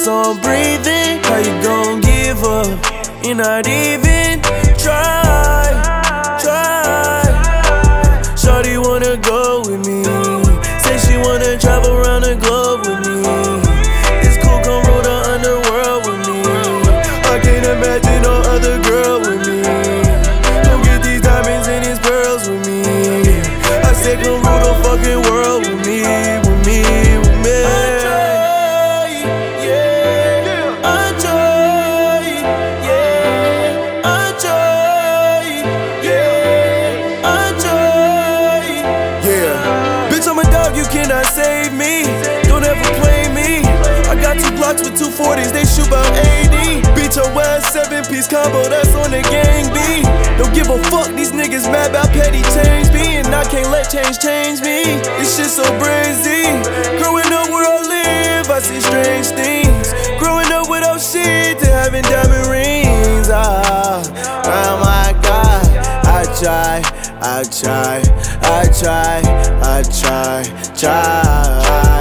so I'm breathing. How you gon' give up? You're not even try. Shawty wanna go with me. Say she wanna travel around the globe with me. It's cool, come rule the underworld with me. I can't imagine no other girl with me. Come get these diamonds and these pearls with me. I said come rule the fucking world with me, with me, with me. You cannot save me, don't ever play me. I got 2 blocks with 240s, they shoot about 80. Bitch, a West 7-piece combo, that's on the gang B. Don't give a fuck, these niggas mad about petty change me. And I can't let change me, this shit so brazy. Growing up where I live, I see strange things. Growing up without shit to having diamond rings. Oh my God, I try.